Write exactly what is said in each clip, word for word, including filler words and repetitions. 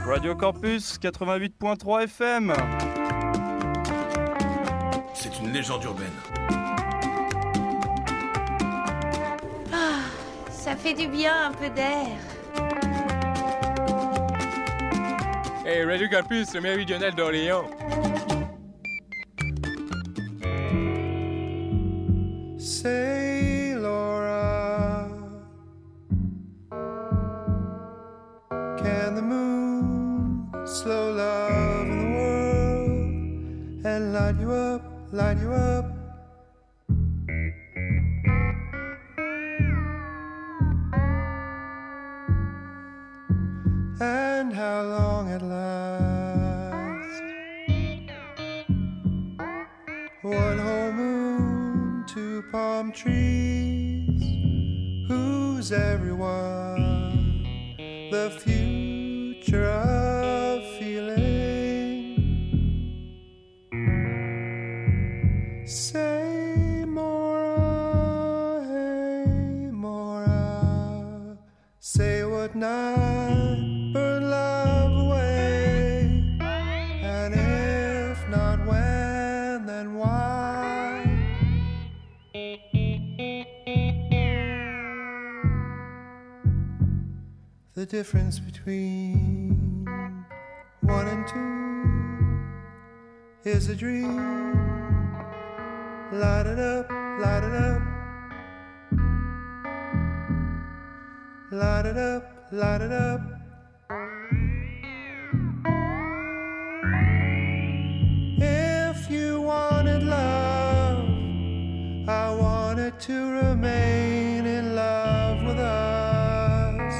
Radio Campus quatre-vingt-huit point trois F M. C'est une légende urbaine. Ah, ça fait du bien un peu d'air. Hey, Radio Campus, le méridional d'Orléans. Say, Laura, can the moon slow love in the world and light you up, light you up? And how long it lasts? One whole moon, two palm trees. Who's everyone? The future of feeling. Say Mora, hey Mora. Say what night burn love away, and if not when, then why? The difference between one and two is a dream. Light it up, light it up. Light it up, light it up. If you wanted love, I wanted to remain in love with us.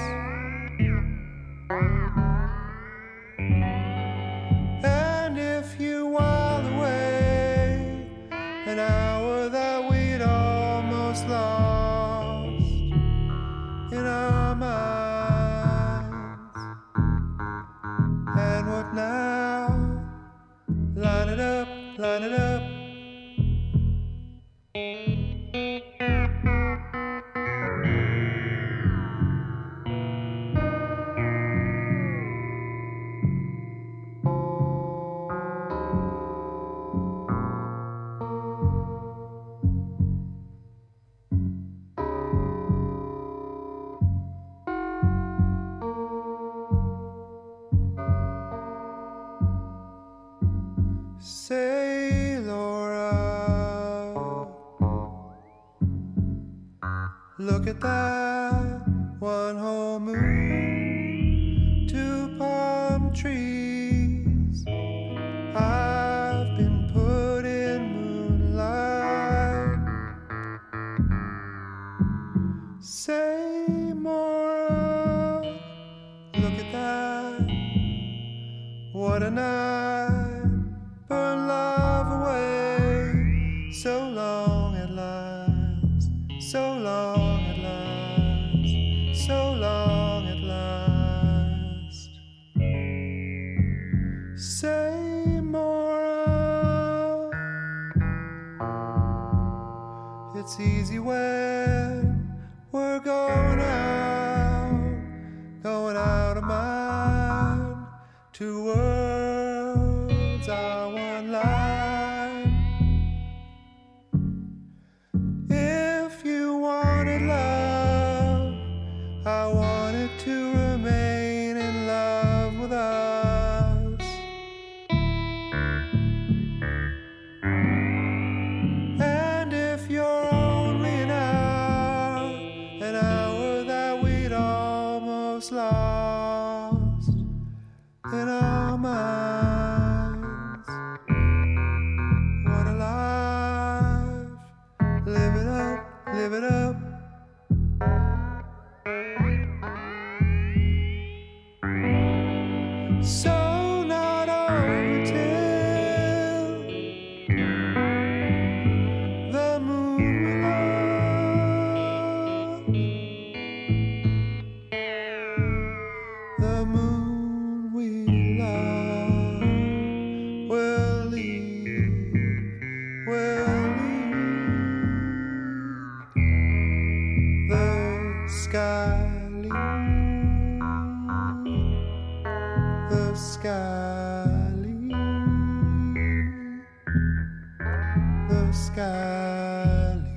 And if you while away an hour that we'd almost lost in our minds. And what now? Line it up, line it up. Say, Laura, look at that one whole moon, two palm trees. I've been put in moonlight. Say, Mora, look at that, what a night. Burn love away, so long at last, so long at last, so long at last. Say Mora, it's easy when we're going out, going out of mind, two worlds are one line. If you wanted love, I wanted to remain in love with us. And if you're only an hour, an hour that we'd almost lost in our minds. What a life, live it up, live it up. So not over till the moon will love. The moon we love will leave, will leave the sky leave. The the sky leaves, the sky leaves.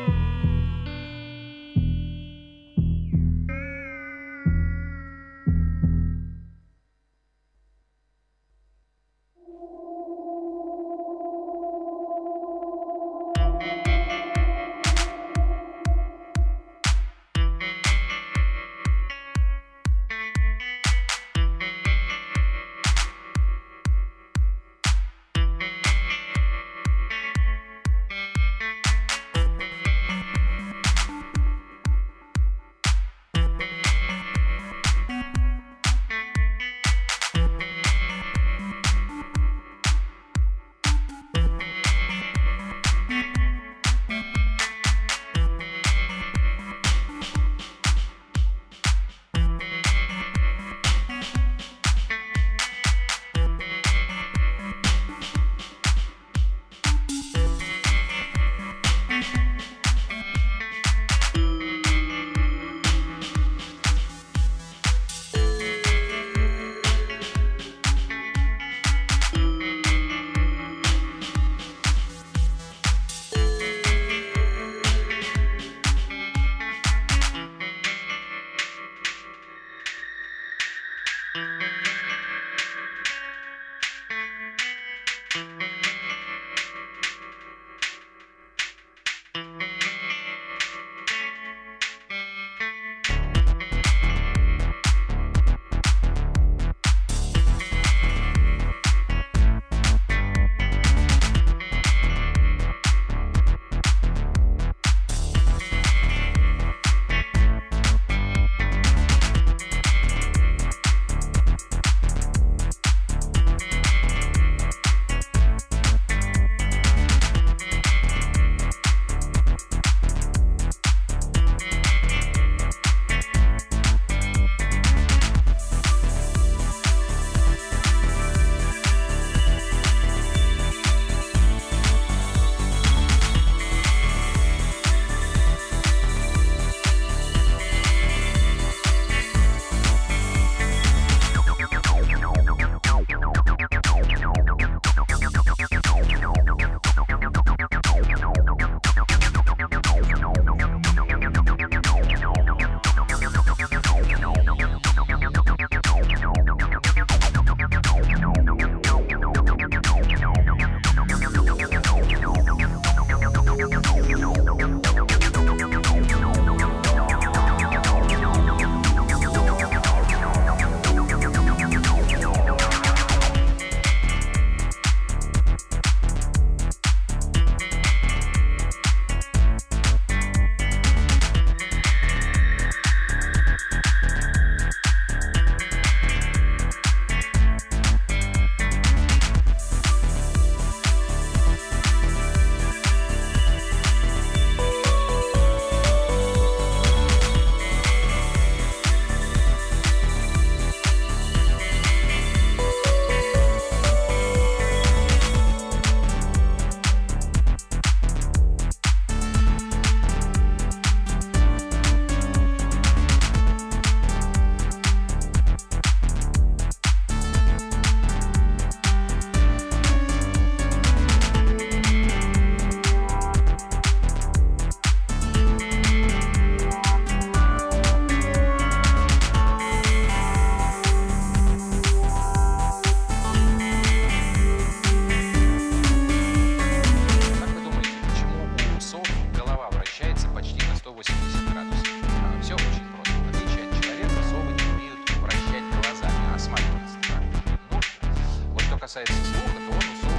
касается слуха, то он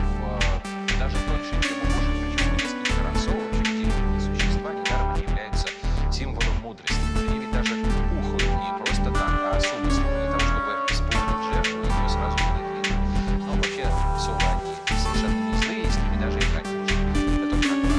усов даже тоньше, чем у мужа, причем у несколько раз. Вообще удивительные существа, недаром они являются символом мудрости. Они ведь даже ухают не просто так, а с умыслом, для того, чтобы исполнить жертву, ее сразу будет видно. Но вообще совы, они совершенно не злые, с ними даже играть можно. Это тоже так.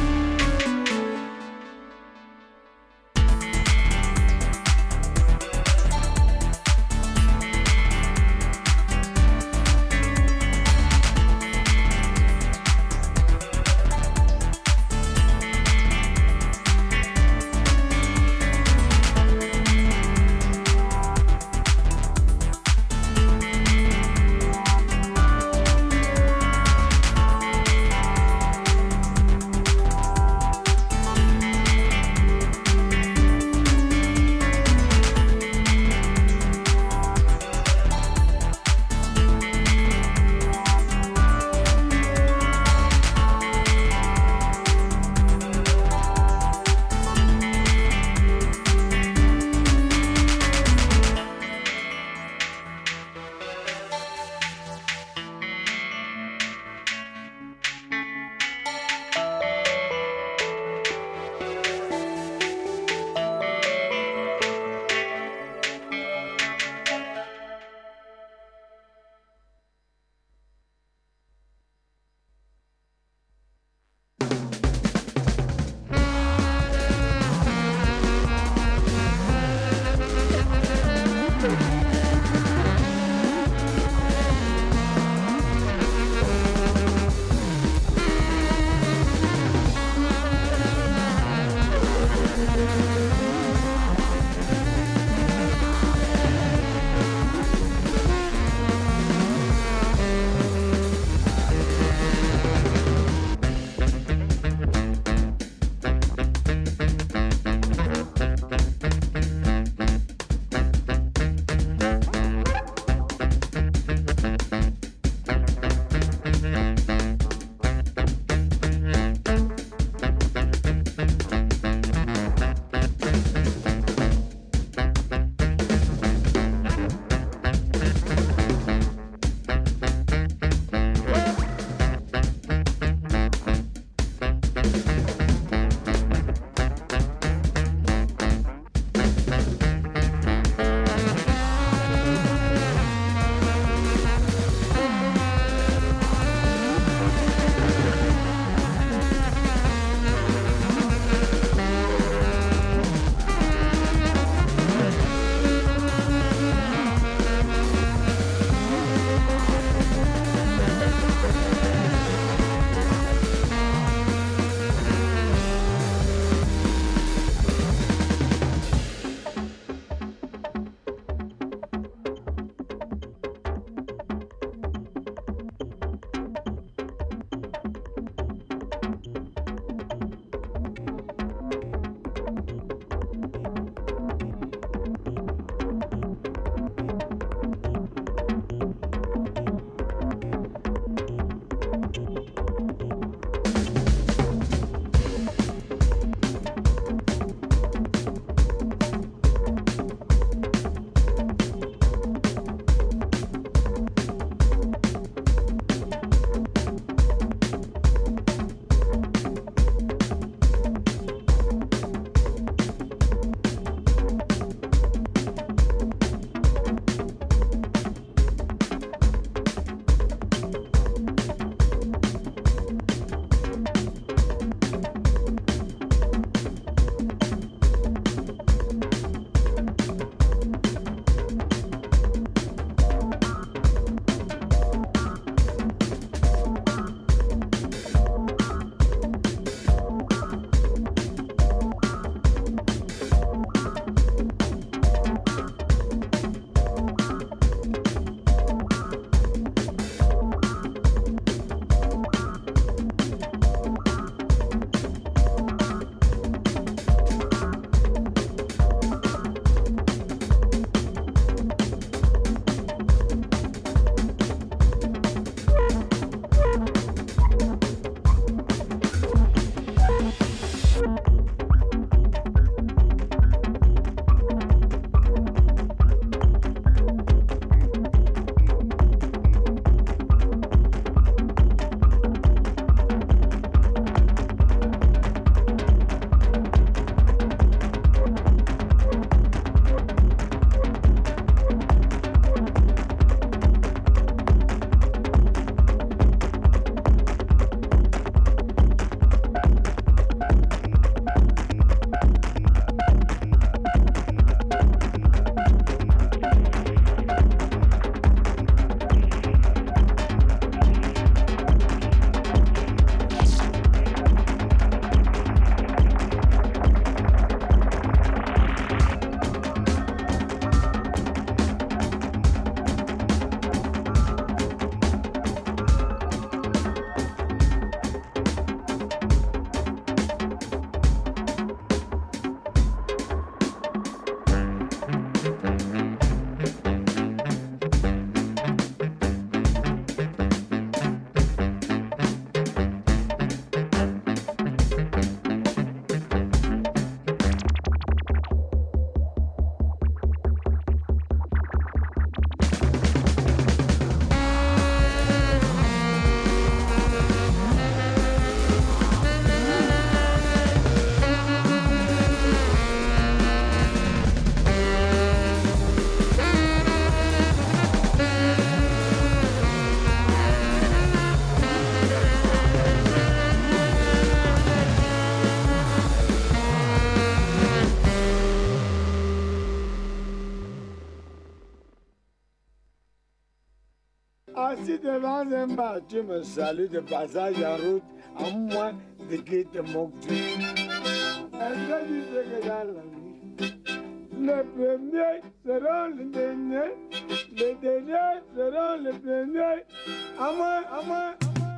Assis devant un bar, tu me salues de passage en route, à moins de qui te moque-tu. Est-ce que tu sais que dans la vie, les premiers seront les derniers, les derniers seront les premiers, à moins, à moins.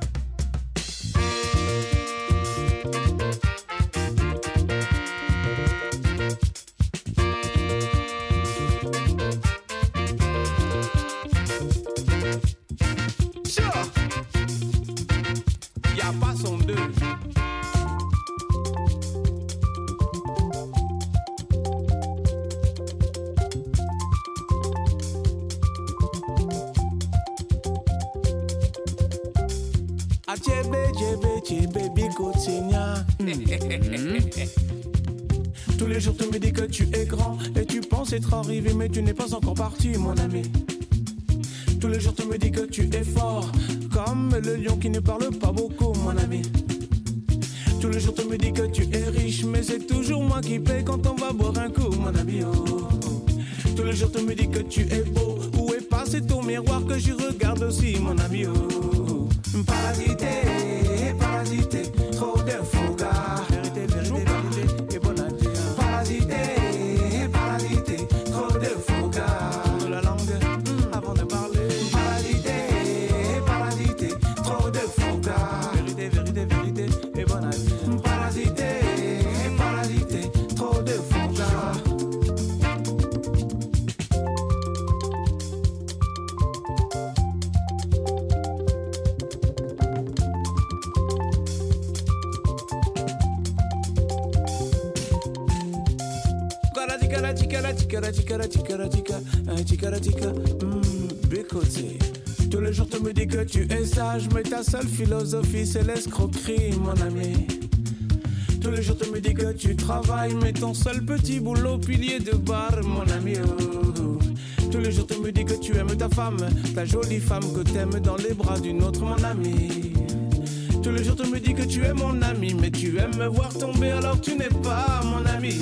Y'a pas son deux. Achebe, chebe, chebe, bikotinia. Tous les jours tu me dis que tu es grand et tu penses être arrivé mais tu n'es pas encore parti mon ami. Tous les jours tu me dis que tu es fort comme le lion qui ne parle pas beaucoup mon ami. Tous les jours tu me dis que tu es riche mais c'est toujours moi qui paye quand on va boire un coup mon ami. Oh. Tous les jours tu me dis que tu es beau. Où est passé ton miroir que je regarde aussi mon ami. Oh. Parasité, parasité, trop de faux gars. Vérité, vérité, vérité, et bon adieu. Parasité, parasité, trop de faux gars. Tourne la langue mm, avant de parler. Parasité, parasité, trop de faux gars. Vérité, vérité, vérité, et bon adieu. Parasité, parasité, trop de faux gars. Chikara, chikara, chikara, chikara, chikara, chikara, mmh, bécoté. Tous les jours tu me dis que tu es sage, mais ta seule philosophie c'est l'escroquerie, mon ami. Tous les jours tu me dis que tu travailles, mais ton seul petit boulot, pilier de bar, mon ami. Oh. Tous les jours tu me dis que tu aimes ta femme, ta jolie femme que t'aimes dans les bras d'une autre, mon ami. Tous les jours tu me dis que tu es mon ami, mais tu aimes me voir tomber alors tu n'es pas mon ami.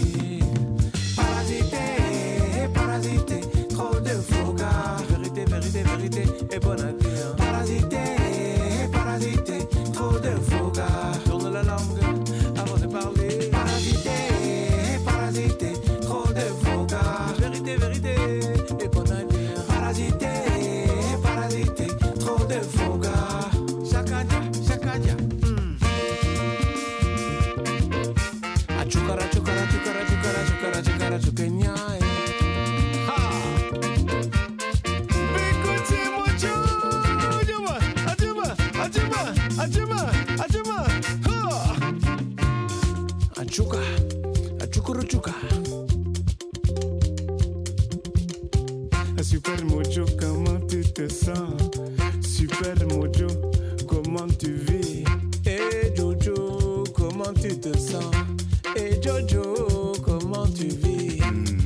Parasité, parasité, trop de faux gars. Vérité, vérité, vérité, et bon adieu. Parasité, parasité, trop de faux gars. Tourne la langue avant de parler. Parasité, parasité, trop de faux gars. Vérité, vérité, et bon adieu. Parasité, parasité, trop de faux gars. Chakadia, chakadia. Achukara, chukara, chukara, chukara, chukara, chukara, chukenya. Achuka, achukuruchuka. Super Mojo, comment tu te sens? Super Mojo, comment tu vis? Eh Jojo, comment tu te sens? Eh Jojo, comment tu vis? Mmh.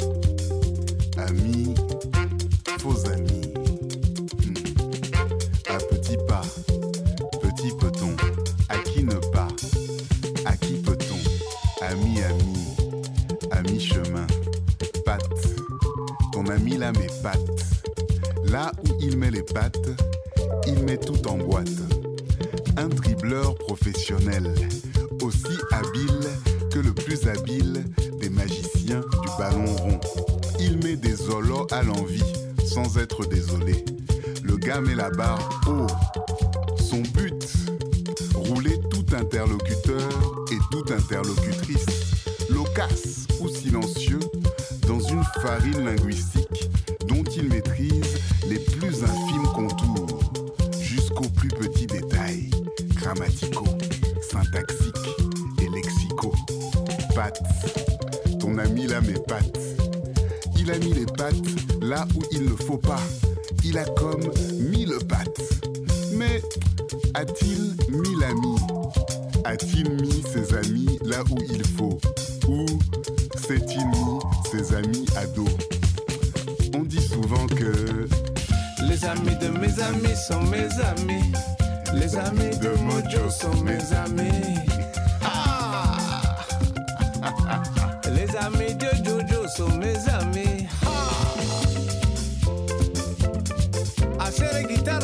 Amis, faux amis. Mmh. À petits pas, petit peton. À qui ne pas? À qui peut-on? Ami, ami, ami chemin. Patte, ton ami là mes pattes. Là où il met les pattes, il met tout en boîte. Un dribbleur professionnel, aussi habile que le plus habile des magiciens du ballon rond. Il met des zolos à l'envie, sans être désolé. Le gars met la barre haut. Son but, rouler tout interlocuteur et toute interlocutrice, loquace ou silencieux, dans une farine linguistique dont il maîtrise les plus infimes contours, jusqu'aux plus petits détails, grammaticaux, syntaxiques et lexicaux. Pattes, ton ami là mes pattes. Il a mis les pattes là où il ne faut pas. Il a comme mille pattes. Mais a-t-il mis l'ami? A-t-il mis ses amis là où il faut? Ou s'est-il mis ses amis à dos? On dit souvent que les amis de mes amis sont mes amis. Les amis de Mojo sont mes amis. Ah! Les amis de Jojo sont mes amis. Ah! Hacer guitarra.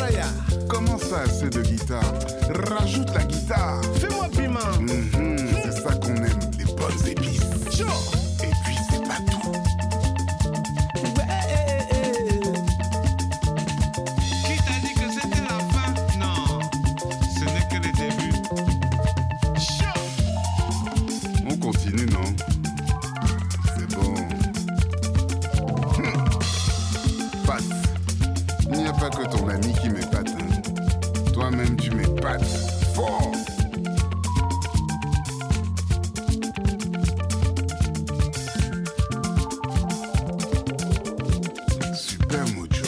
pas assez de guitare. Rajoute la guitare. Fais-moi piment. Mhm, c'est ça qu'on aime, les bonnes épices. Chaud. Et puis c'est pas tout. Qui t'a dit que c'était la fin? Non, ce n'est que le début. Chaud. On continue, non? C'est bon. Hum. Pat, il n'y a pas que ton ami qui m'épate. Hein. Toi-même, tu m'épates fort. Super Mojo.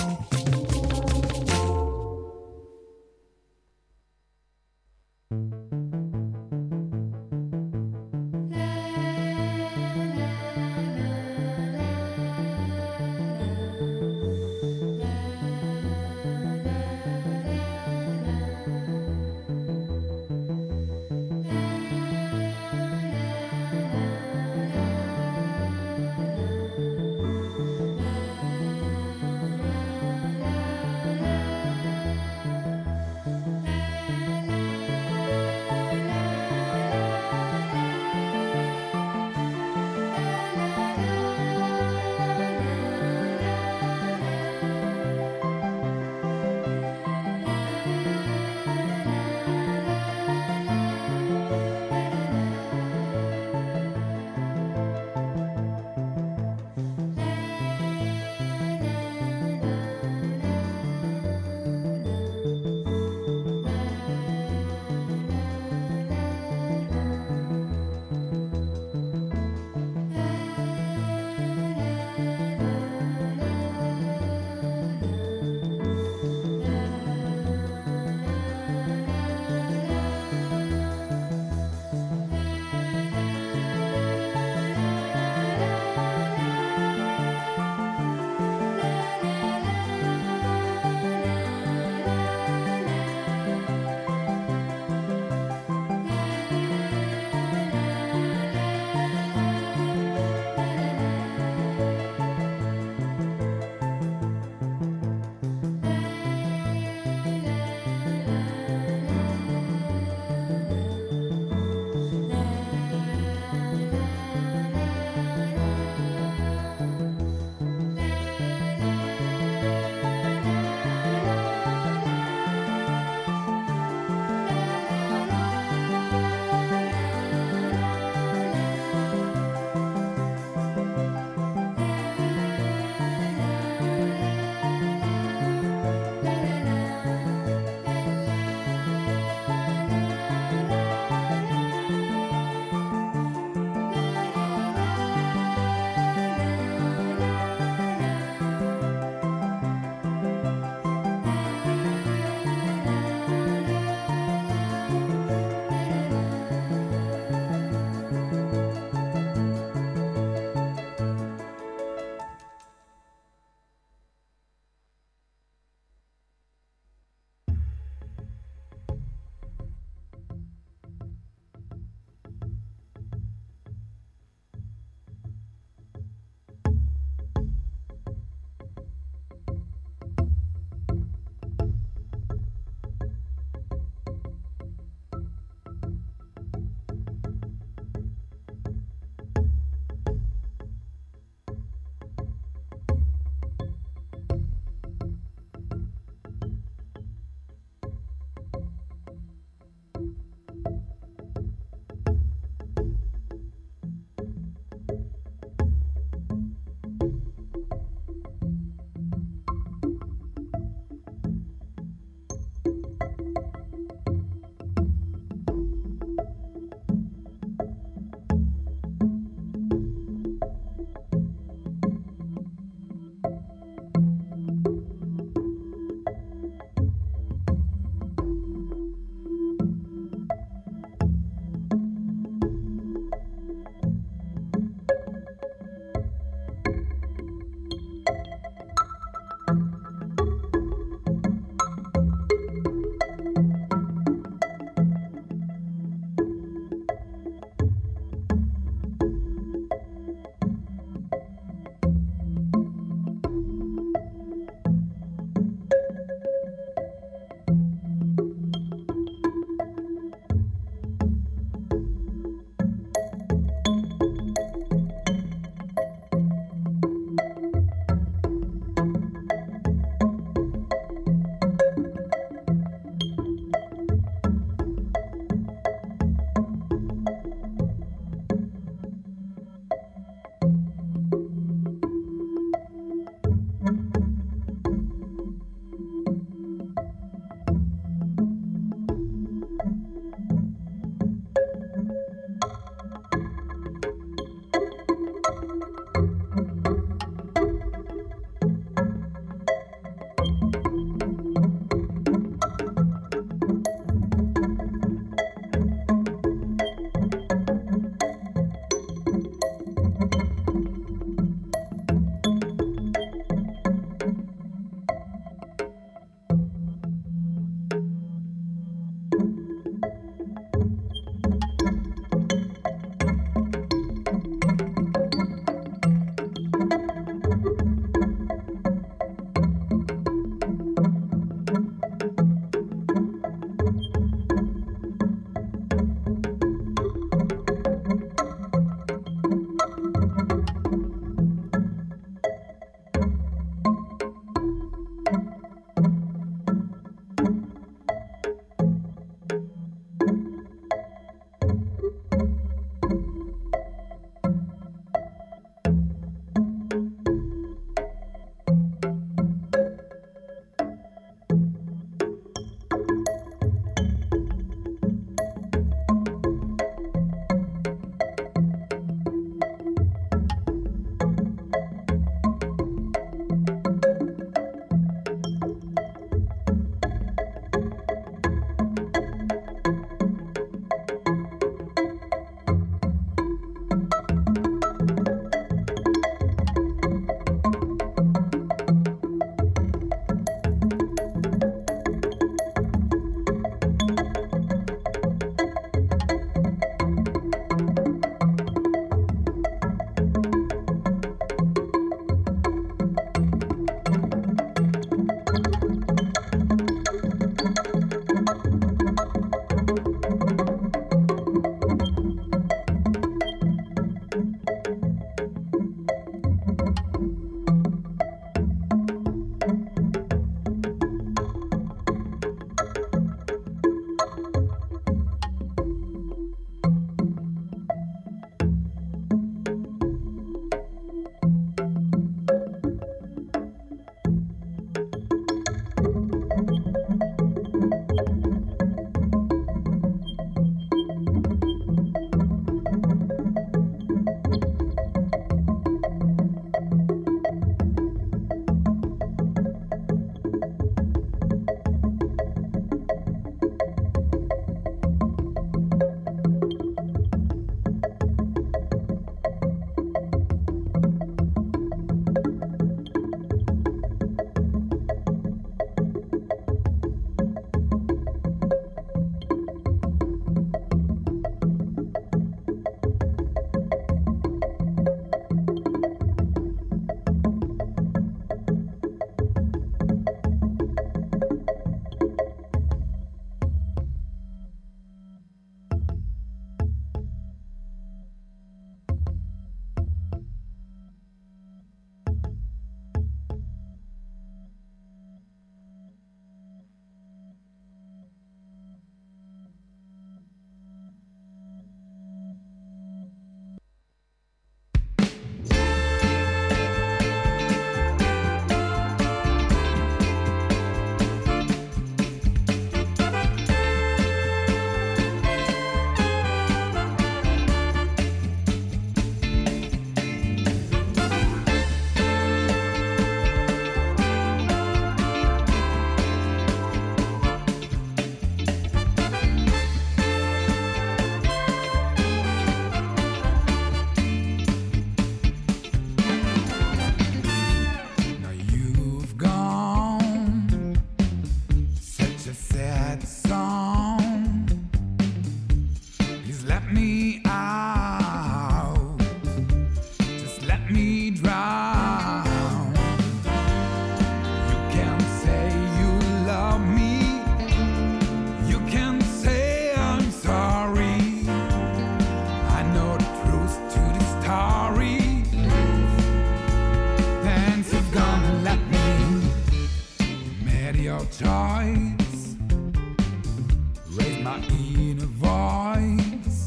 your choice. Raise my inner voice.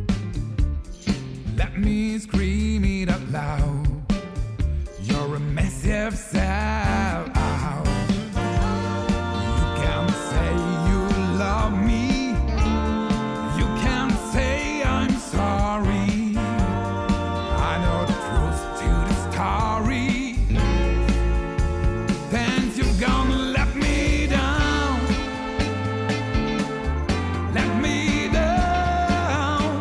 Let me scream it out loud. You're a massive self out. You can say you love me. You can say I'm sorry. I know the truth to the story. Then you're gonna let me down. Let me down.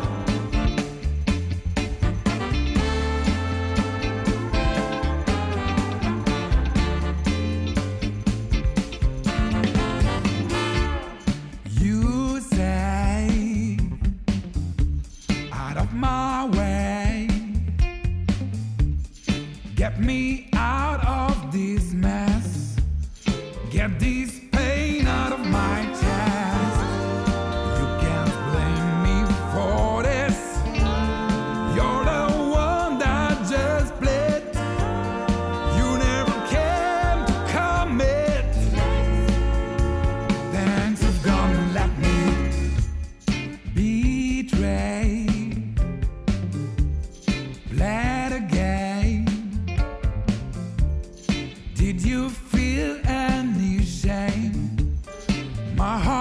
You say, out of my way. Get me out of this mess. Get this pain out of my chest. You can't blame me for this. You're the one that just played. You never came to commit. Then you're gonna let me betray. Play the game. Did you feel any shame? My heart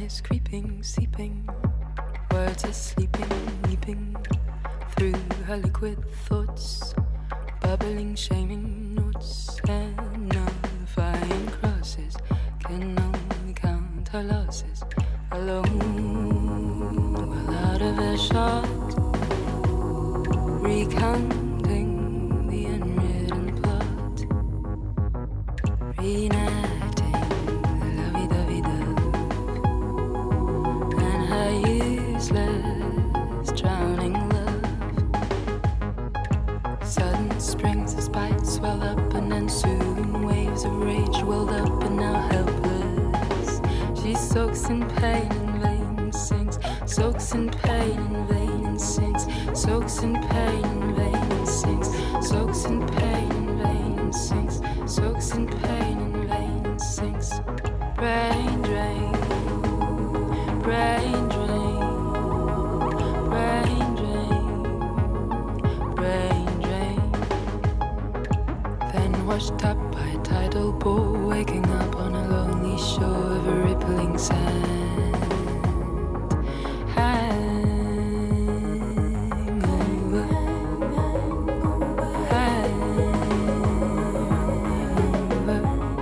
is creeping, seeping. Words are sleeping, leaping through her liquid thoughts, bubbling, shaming notes and nullifying crosses. Can only count her losses alone, well out of a shot, recounting the unwritten plot, reenacting the lovey-dovey-dove and her useless drowning love. Sudden springs of spite swell up and ensuing waves of rage welled up and now helpless. She soaks in pain and vain and sings, soaks in pain and vain and sings, soaks in pain and vain and sings, soaks in pain and vain and sings, soaks in pain and vain and sings. Brain drain, brain drain, brain drain, brain drain. Then washed up by a tidal pool, waking up on a lonely shore of a rippling sand. Hangover, hangover,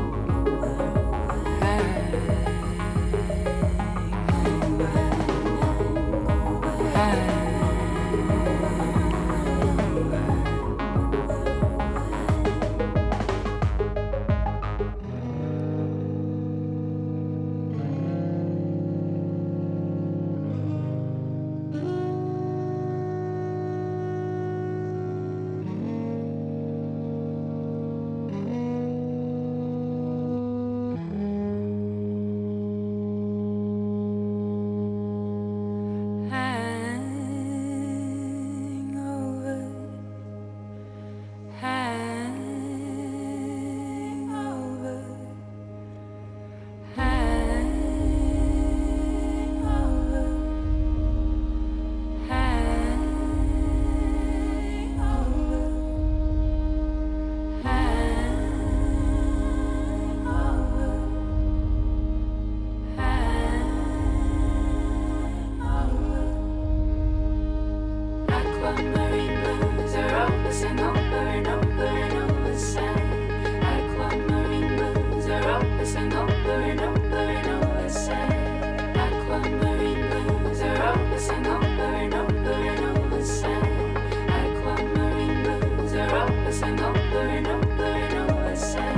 aquamarine blues are always and over and over and over sad. Aquamarine blues are always and over and over and over sad. Aquamarine blues are always and over and over and over sad. Aquamarine blues are always and over and over and over sad.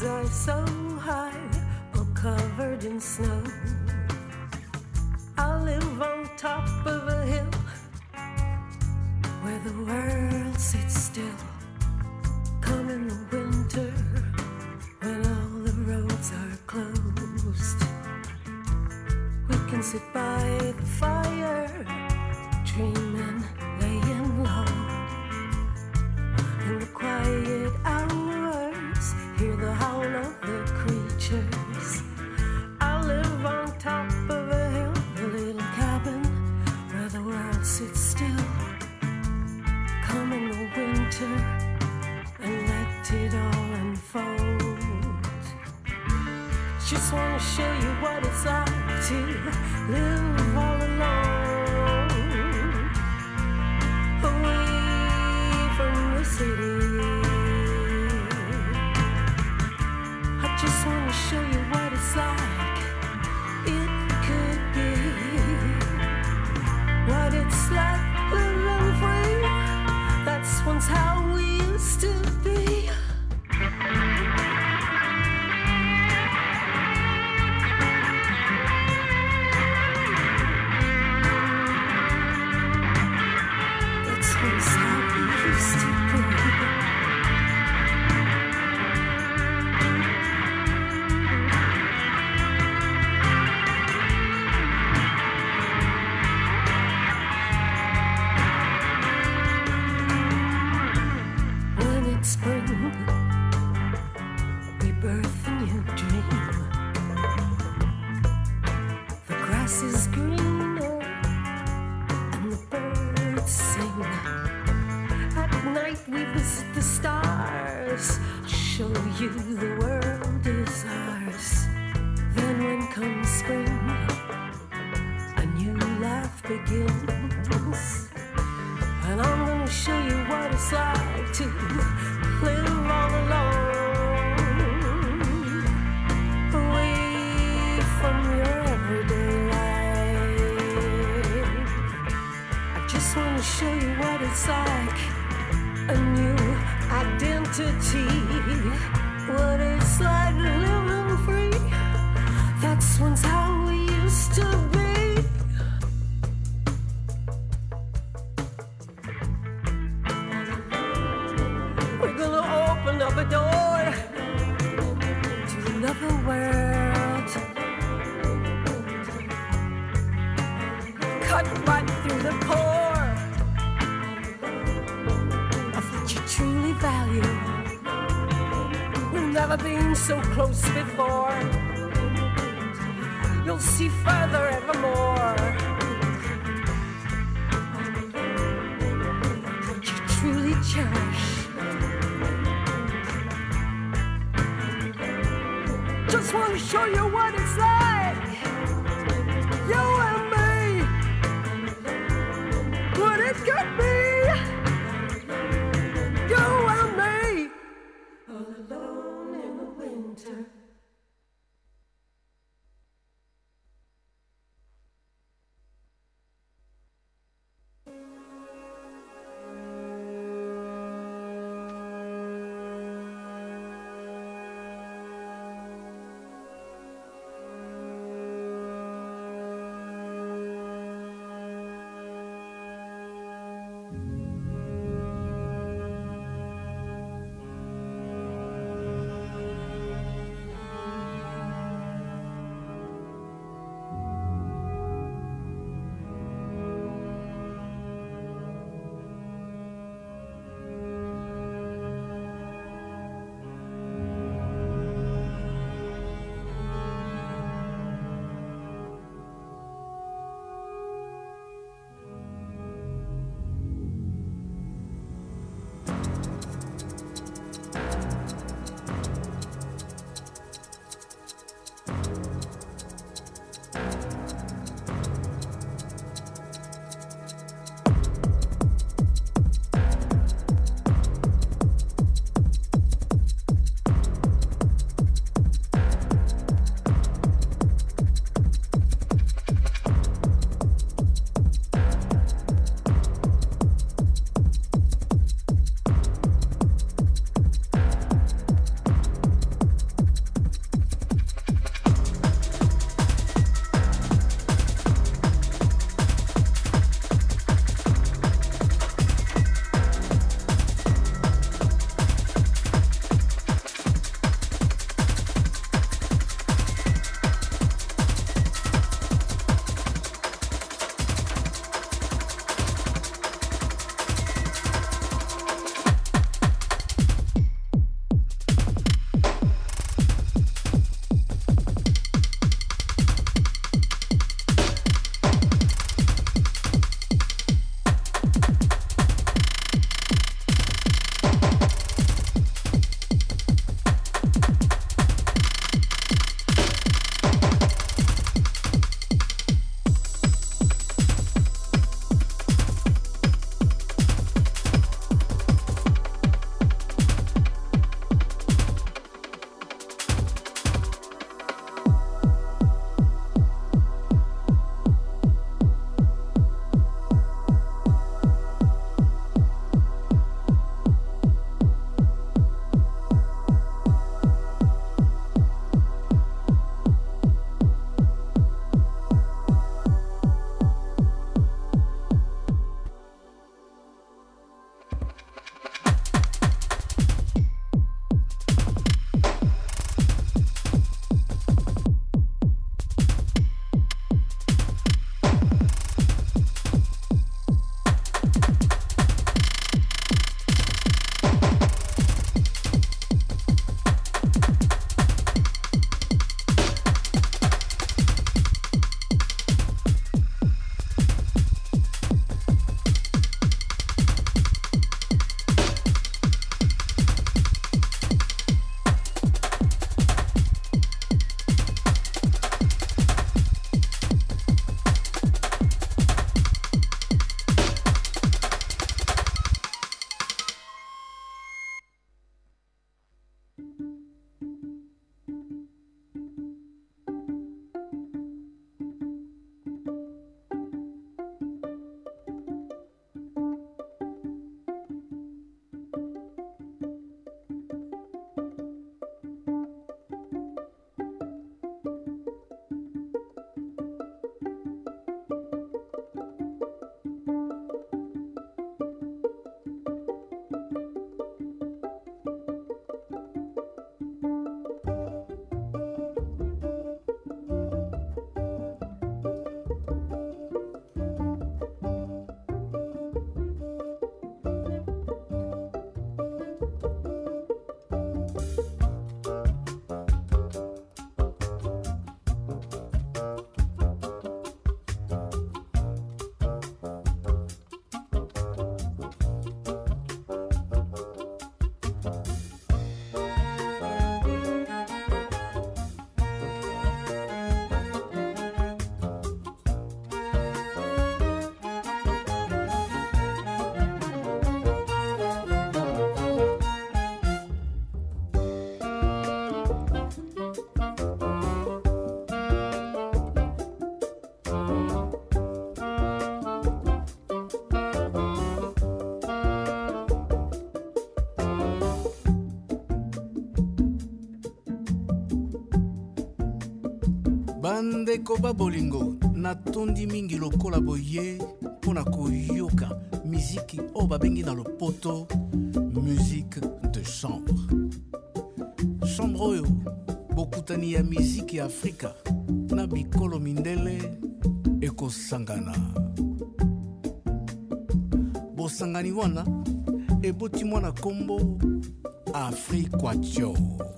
roads are so high, all covered in snow. I live on top of a hill where the world sits still. Come in the winter when all the roads are closed, we can sit by the fire, dreaming, laying low. In the quiet hours, hear the howl of the creatures. I live on top of a hill, a little cabin where the world sits still. Come in the winter and let it all unfold. Just wanna show you what it's like to live all alone, away from the city. I just wanna show you what it's like it could be, what it's like living free. That's once how we used to be. That's once how we used to be. Spring, we birth a new dream. The grass is greener and the birds sing. At night we visit the stars, show you the world is ours. Then when comes spring, a new life begins. And I'm gonna show you what it's like to live all alone, away from your everyday life. I just wanna show you what it's like, a new identity, what it's like living free. That's once how we used to be. Up a door to another world, cut right through the core of what you truly value. We've never been so close before. You'll see further evermore what you truly cherish. Just want to show you what it's like, you and me, what it could be, you and me, all alone in the winter. bandeko babolingo natondi mingi lokola boye mpo na koyoka miziki oyo babengi na lopoto musique de chambre. Chambre oyo bokutani ya miziki ya Afrika na bikolo mindele ekosangana. Bosangani wana eboti mwana kombo Afriquatio.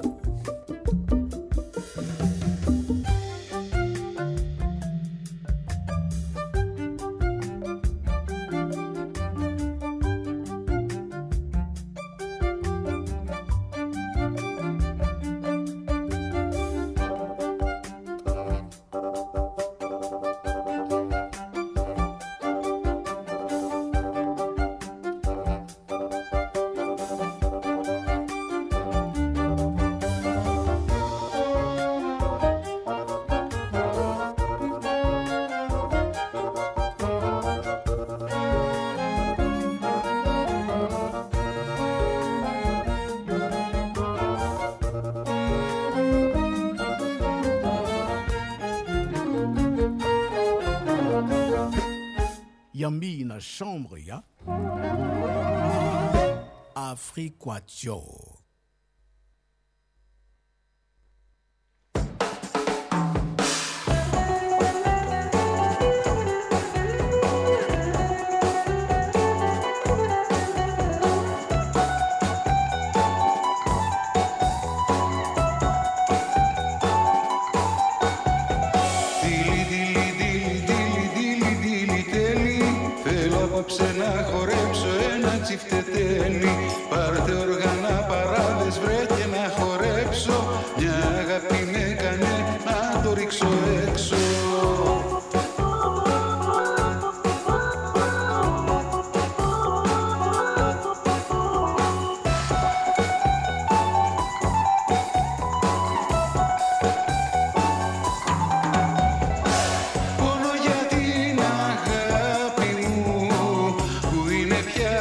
Yambi na chambre ya Afriquatio. Πάρτε όργανα, παράδες, βρε και να χορέψω. Μια αγάπη με κάνε να το ρίξω έξω. Πόνο για την αγάπη μου που είναι πια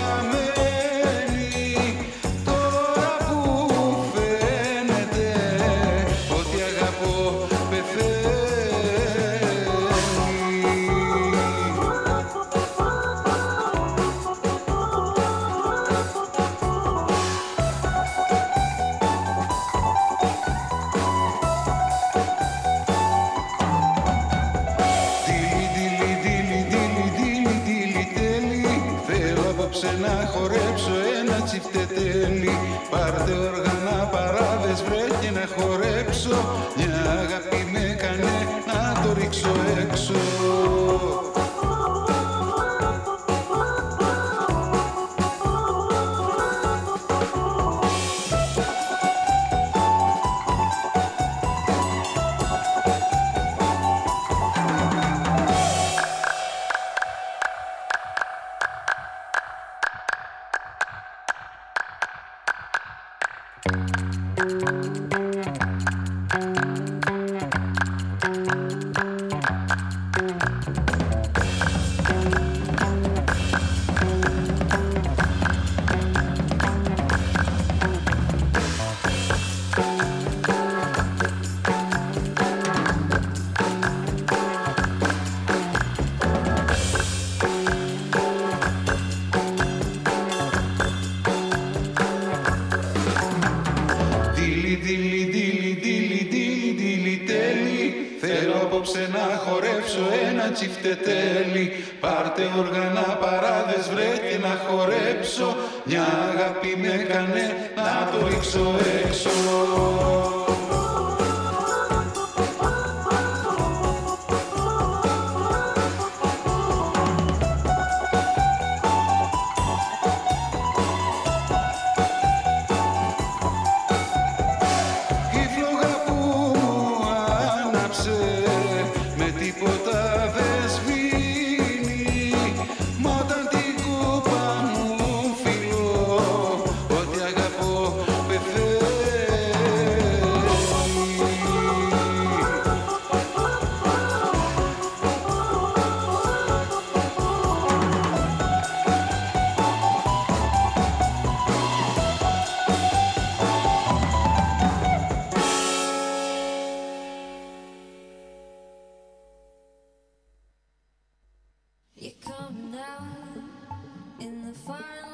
να χορέψω ένα τσιφτετέλι. Πάρτε όργανα, παράδες, βρε και να χορέψω. Μια αγάπη με κάνε να το ρίξω έξω. Τσιφτετέλι, πάρτε όργανα, παράδες, βρε και να χορέψω. Μια αγάπη με έκανε να το ρίξω έξω. Η φλόγα που μου άναψε με τίποτα δεν σβήνει. Μα όταν την κούπα μου φιλώ, ό,τι αγαπώ πεθαίνει. fire